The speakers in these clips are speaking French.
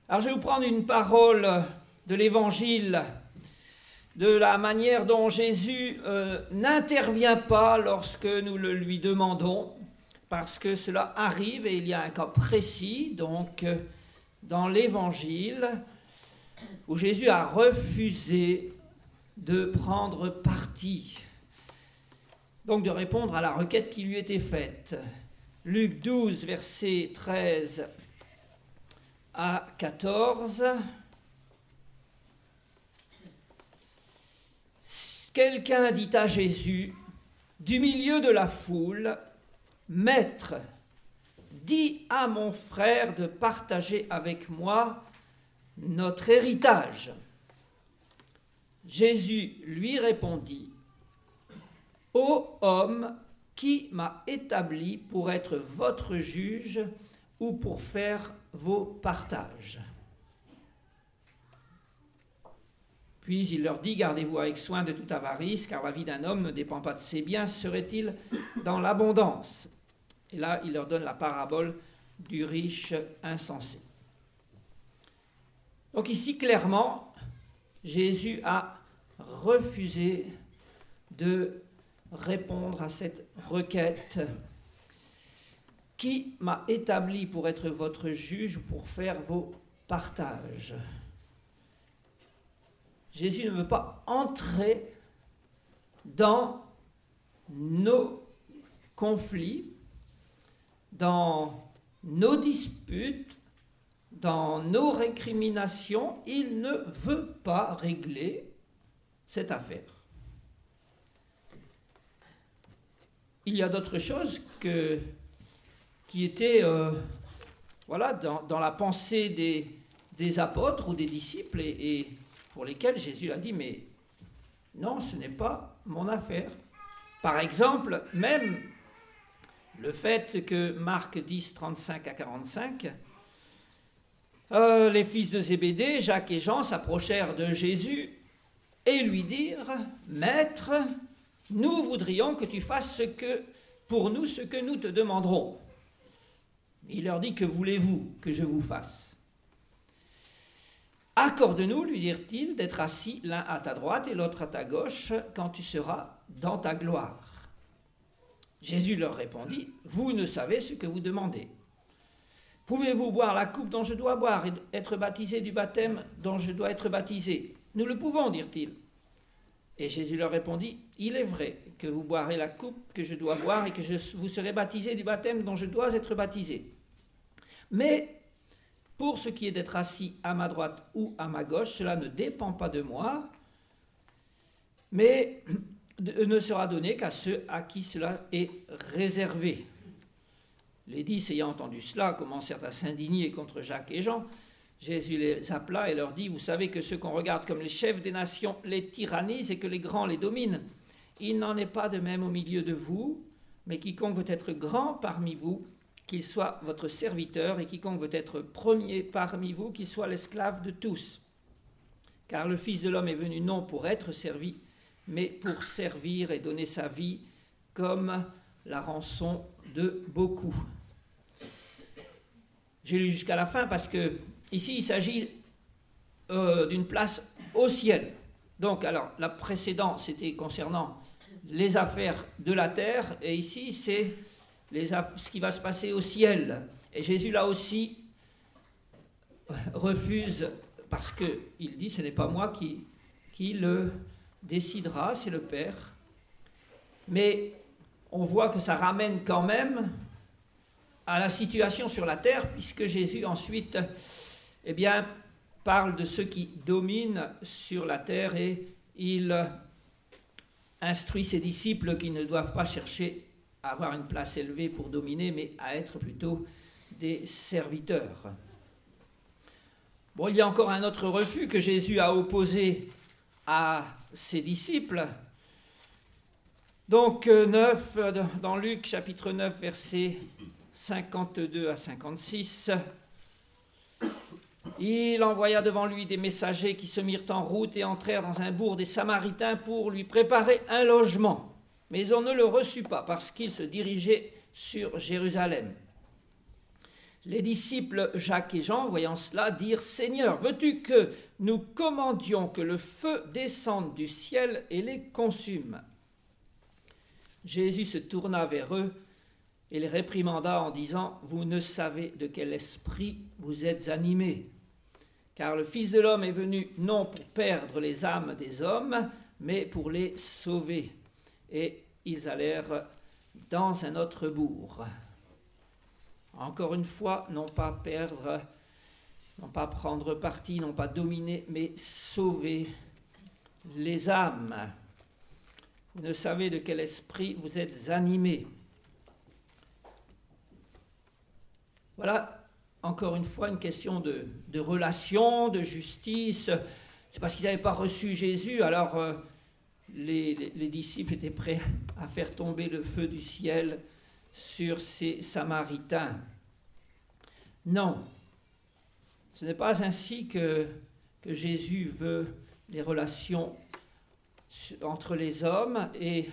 Alors je vais vous prendre une parole de l'Évangile, de la manière dont Jésus n'intervient pas lorsque nous le lui demandons, parce que cela arrive et il y a un cas précis, donc dans l'Évangile, où Jésus a refusé de prendre parti, donc de répondre à la requête qui lui était faite. Luc 12, versets 13 à 14. Quelqu'un dit à Jésus, du milieu de la foule, « Maître, dis à mon frère de partager avec moi notre héritage. » Jésus lui répondit, « Ô homme, qui m'a établi pour être votre juge ou pour faire vos partages ?» Puis il leur dit, « Gardez-vous avec soin de toute avarice, car la vie d'un homme ne dépend pas de ses biens, serait-il dans l'abondance ?» Et là, il leur donne la parabole du riche insensé. Donc ici, clairement, Jésus a refusé de répondre à cette requête. « Qui m'a établi pour être votre juge ou pour faire vos partages ?» Jésus ne veut pas entrer dans nos conflits, dans nos disputes, dans nos récriminations. Il ne veut pas régler cette affaire. Il y a d'autres choses qui étaient dans la pensée des apôtres ou des disciples et pour lesquels Jésus a dit, mais non, ce n'est pas mon affaire. Par exemple, même le fait que Marc 10, 35 à 45, les fils de Zébédée, Jacques et Jean, s'approchèrent de Jésus et lui dirent, « Maître, nous voudrions que tu fasses pour nous ce que nous te demanderons. » Il leur dit, « Que voulez-vous que je vous fasse ?» « Accorde-nous, lui dirent-ils, d'être assis l'un à ta droite et l'autre à ta gauche quand tu seras dans ta gloire. » Jésus leur répondit, « Vous ne savez ce que vous demandez. Pouvez-vous boire la coupe dont je dois boire et être baptisé du baptême dont je dois être baptisé ? Nous le pouvons, dirent-ils. Et Jésus leur répondit, « Il est vrai que vous boirez la coupe que je dois boire et que vous serez baptisé du baptême dont je dois être baptisé. Mais pour ce qui est d'être assis à ma droite ou à ma gauche, cela ne dépend pas de moi, mais ne sera donné qu'à ceux à qui cela est réservé. » Les 10 ayant entendu cela commencèrent à s'indigner contre Jacques et Jean. Jésus les appela et leur dit, « Vous savez que ceux qu'on regarde comme les chefs des nations les tyrannisent et que les grands les dominent. Il n'en est pas de même au milieu de vous, mais quiconque veut être grand parmi vous, qu'il soit votre serviteur, et quiconque veut être premier parmi vous, qu'il soit l'esclave de tous. Car le Fils de l'homme est venu non pour être servi, mais pour servir et donner sa vie comme la rançon de beaucoup. » J'ai lu jusqu'à la fin parce que ici il s'agit d'une place au ciel. Donc alors la précédente c'était concernant les affaires de la terre et ici c'est ce qui va se passer au ciel. Et Jésus là aussi refuse parce qu'il dit ce n'est pas moi qui le décidera, c'est le Père. Mais on voit que ça ramène quand même à la situation sur la terre, puisque Jésus ensuite parle de ceux qui dominent sur la terre et il instruit ses disciples qui ne doivent pas chercher à avoir une place élevée pour dominer, mais à être plutôt des serviteurs. Bon, il y a encore un autre refus que Jésus a opposé à ses disciples. Donc, dans Luc, chapitre 9, versets 52 à 56, il envoya devant lui des messagers qui se mirent en route et entrèrent dans un bourg des Samaritains pour lui préparer un logement. Mais on ne le reçut pas parce qu'il se dirigeait sur Jérusalem. Les disciples Jacques et Jean, voyant cela, dirent « Seigneur, veux-tu que nous commandions que le feu descende du ciel et les consume ?» Jésus se tourna vers eux et les réprimanda en disant « Vous ne savez de quel esprit vous êtes animés, car le Fils de l'homme est venu non pour perdre les âmes des hommes, mais pour les sauver. » Et ils allèrent dans un autre bourg. Encore une fois, non pas perdre, non pas prendre parti, non pas dominer, mais sauver les âmes. Vous ne savez de quel esprit vous êtes animés. Voilà, encore une fois, une question de relation, de justice. C'est parce qu'ils n'avaient pas reçu Jésus, alors les disciples étaient prêts à faire tomber le feu du ciel sur ces Samaritains. Non, ce n'est pas ainsi que Jésus veut les relations entre les hommes et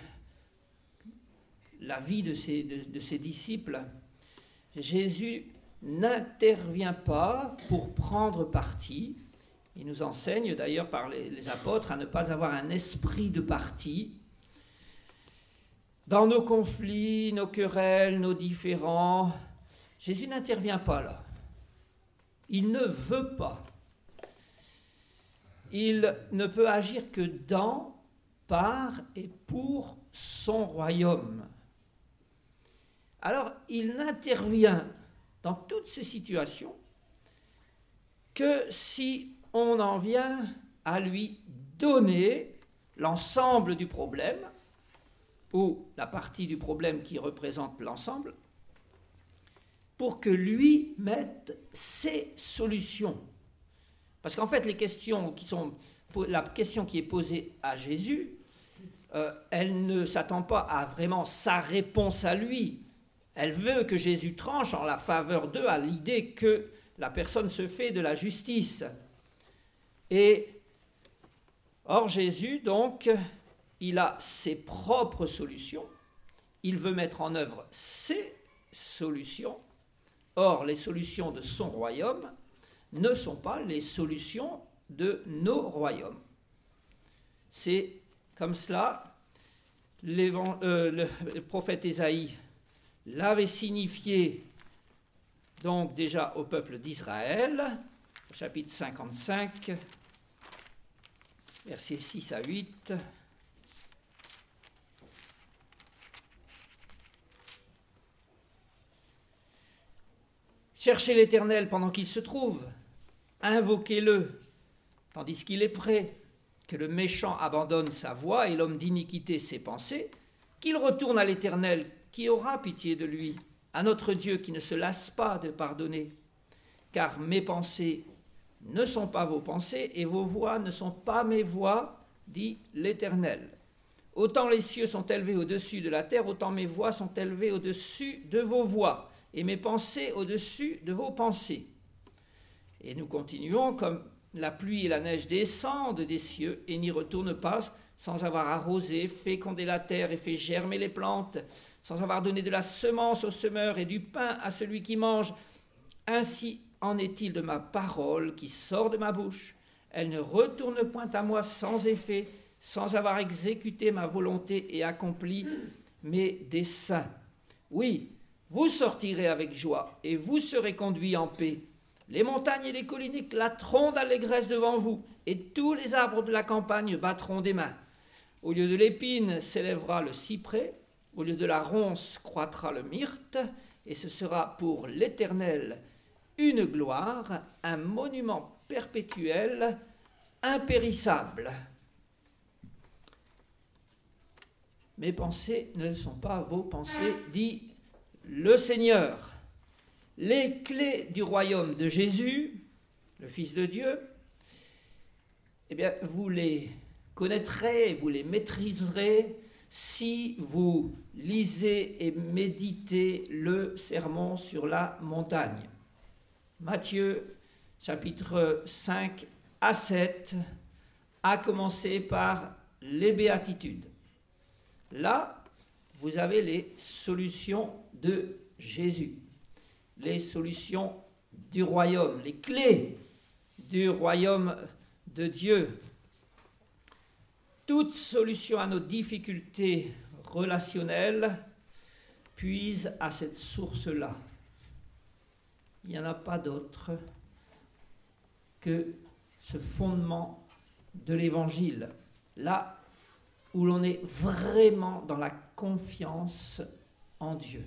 la vie de ses disciples. Jésus n'intervient pas pour prendre parti. Il nous enseigne d'ailleurs par les apôtres à ne pas avoir un esprit de parti dans nos conflits, nos querelles, nos différends. Jésus n'intervient pas là. Il ne veut pas. Il ne peut agir que dans, par et pour son royaume. Alors, il n'intervient dans toutes ces situations que si on en vient à lui donner l'ensemble du problème, ou la partie du problème qui représente l'ensemble, pour que lui mette ses solutions. Parce qu'en fait, la question qui est posée à Jésus, elle ne s'attend pas à vraiment sa réponse à lui. Elle veut que Jésus tranche en la faveur d'eux à l'idée que la personne se fait de la justice. Et or Jésus, donc, il a ses propres solutions. Il veut mettre en œuvre ses solutions. Or, les solutions de son royaume ne sont pas les solutions de nos royaumes. C'est comme cela, le prophète Ésaïe l'avait signifié donc déjà au peuple d'Israël, chapitre 55, versets 6 à 8. Cherchez l'Éternel pendant qu'il se trouve, invoquez-le tandis qu'il est prêt, que le méchant abandonne sa voie et l'homme d'iniquité ses pensées, qu'il retourne à l'Éternel qui aura pitié de lui, à notre Dieu qui ne se lasse pas de pardonner. Car mes pensées ne sont pas vos pensées et vos voies ne sont pas mes voies, dit l'Éternel. Autant les cieux sont élevés au-dessus de la terre, autant mes voies sont élevées au-dessus de vos voies et mes pensées au-dessus de vos pensées. Et nous continuons, comme la pluie et la neige descendent des cieux et n'y retournent pas sans avoir arrosé, fécondé la terre et fait germer les plantes, sans avoir donné de la semence au semeur et du pain à celui qui mange. Ainsi en est-il de ma parole qui sort de ma bouche. Elle ne retourne point à moi sans effet, sans avoir exécuté ma volonté et accompli mes desseins. Oui, vous sortirez avec joie et vous serez conduits en paix. Les montagnes et les collines éclateront d'allégresse devant vous, et tous les arbres de la campagne battront des mains. Au lieu de l'épine s'élèvera le cyprès, au lieu de la ronce croîtra le myrte, et ce sera pour l'Éternel une gloire, un monument perpétuel, impérissable. Mes pensées ne sont pas vos pensées, dit le Seigneur. Les clés du royaume de Jésus, le Fils de Dieu, eh bien, vous les connaîtrez, vous les maîtriserez si vous lisez et méditez le sermon sur la montagne. Matthieu, chapitre 5 à 7, à commencer par les béatitudes. Là, vous avez les solutions de Jésus. les solutions du royaume, les clés du royaume de Dieu. Toute solution à nos difficultés relationnelles puise à cette source-là. Il n'y en a pas d'autre que ce fondement de l'Évangile, là où l'on est vraiment dans la confiance en Dieu.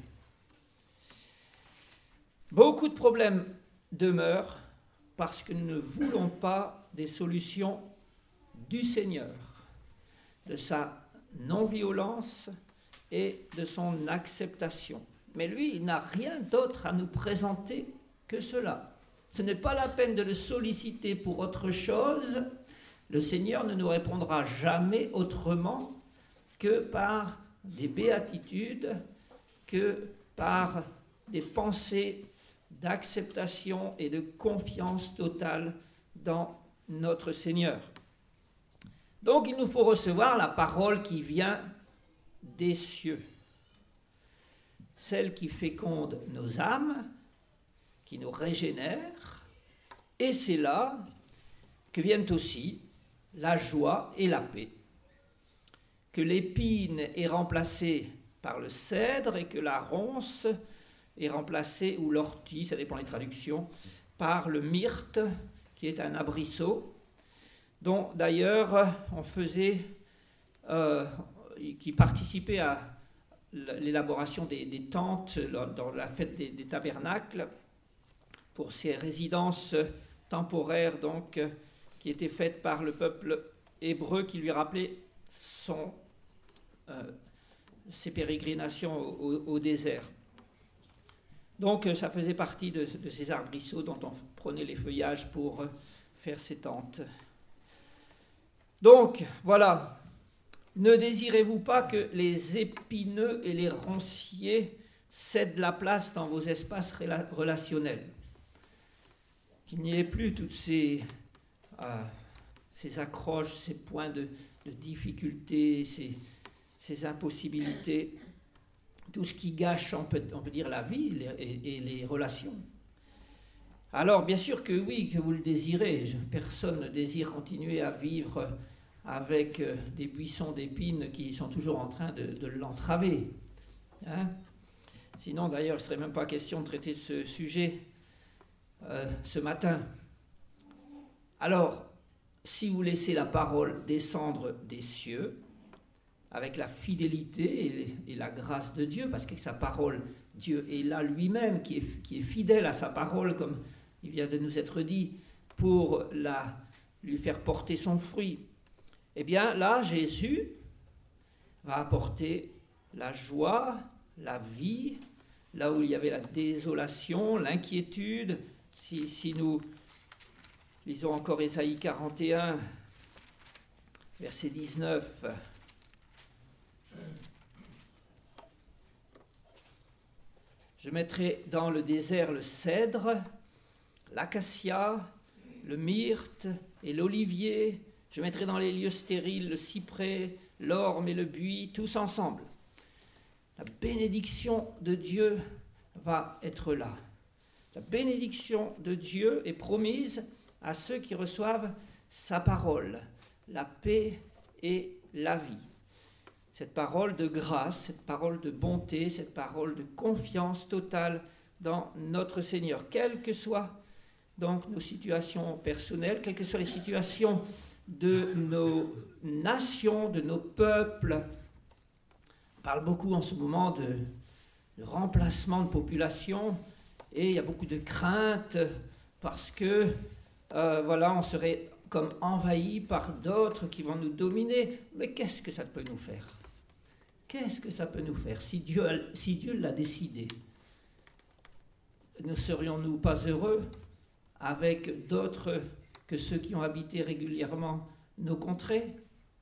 Beaucoup de problèmes demeurent parce que nous ne voulons pas des solutions du Seigneur, de sa non-violence et de son acceptation. Mais lui, il n'a rien d'autre à nous présenter que cela. Ce n'est pas la peine de le solliciter pour autre chose. Le Seigneur ne nous répondra jamais autrement que par des béatitudes, que par des pensées d'acceptation et de confiance totale dans notre Seigneur. Donc il nous faut recevoir la parole qui vient des cieux, celle qui féconde nos âmes, qui nous régénère, et c'est là que viennent aussi la joie et la paix, que l'épine est remplacée par le cèdre et que la ronce est remplacée, ou l'ortie, ça dépend des traductions, par le myrte, qui est un arbrisseau, dont d'ailleurs on faisait, qui participait à l'élaboration des tentes dans la fête des tabernacles, pour ces résidences temporaires donc, qui étaient faites par le peuple hébreu, qui lui rappelait ses pérégrinations au désert. Donc ça faisait partie de ces arbrisseaux dont on prenait les feuillages pour faire ces tentes. Donc voilà, ne désirez-vous pas que les épineux et les ronciers cèdent la place dans vos espaces relationnels, qu'il n'y ait plus toutes ces accroches, ces points de difficulté, ces impossibilités, tout ce qui gâche, on peut dire, la vie et les relations. Alors, bien sûr que oui, que vous le désirez. Personne ne désire continuer à vivre avec des buissons d'épines qui sont toujours en train de l'entraver. Hein? Sinon, d'ailleurs, il ne serait même pas question de traiter de ce sujet ce matin. Alors, si vous laissez la parole descendre des cieux, avec la fidélité et la grâce de Dieu, parce que sa parole, Dieu est là lui-même, qui est fidèle à sa parole, comme il vient de nous être dit, pour lui faire porter son fruit. Eh bien, là, Jésus va apporter la joie, la vie, là où il y avait la désolation, l'inquiétude. Si nous lisons encore Ésaïe 41, verset 19, je mettrai dans le désert le cèdre, l'acacia, le myrte et l'olivier. Je mettrai dans les lieux stériles le cyprès, l'orme et le buis, tous ensemble. La bénédiction de Dieu va être là. La bénédiction de Dieu est promise à ceux qui reçoivent sa parole, la paix et la vie. Cette parole de grâce, cette parole de bonté, cette parole de confiance totale dans notre Seigneur, quelles que soient donc nos situations personnelles, quelles que soient les situations de nos nations, de nos peuples. On parle beaucoup en ce moment de remplacement de population et il y a beaucoup de craintes parce que on serait comme envahi par d'autres qui vont nous dominer. Mais qu'est-ce que ça peut nous faire ? Qu'est-ce que ça peut nous faire si Dieu l'a décidé? Ne serions-nous pas heureux avec d'autres que ceux qui ont habité régulièrement nos contrées?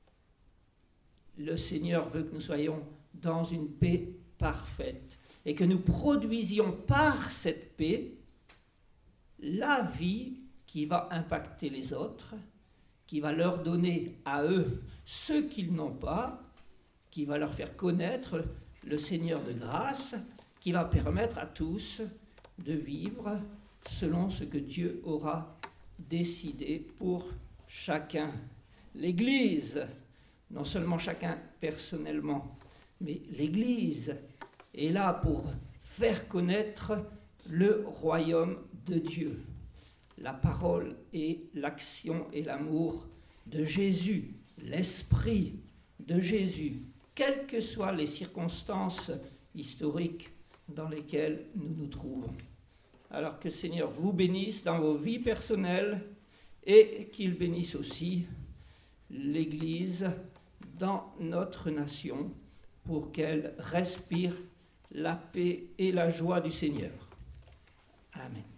Le Seigneur veut que nous soyons dans une paix parfaite et que nous produisions par cette paix la vie qui va impacter les autres, qui va leur donner à eux ce qu'ils n'ont pas, qui va leur faire connaître le Seigneur de grâce, qui va permettre à tous de vivre selon ce que Dieu aura décidé pour chacun. L'Église, non seulement chacun personnellement, mais l'Église est là pour faire connaître le royaume de Dieu, la parole et l'action et l'amour de Jésus, l'esprit de Jésus, quelles que soient les circonstances historiques dans lesquelles nous nous trouvons. Alors que le Seigneur vous bénisse dans vos vies personnelles et qu'il bénisse aussi l'Église dans notre nation pour qu'elle respire la paix et la joie du Seigneur. Amen.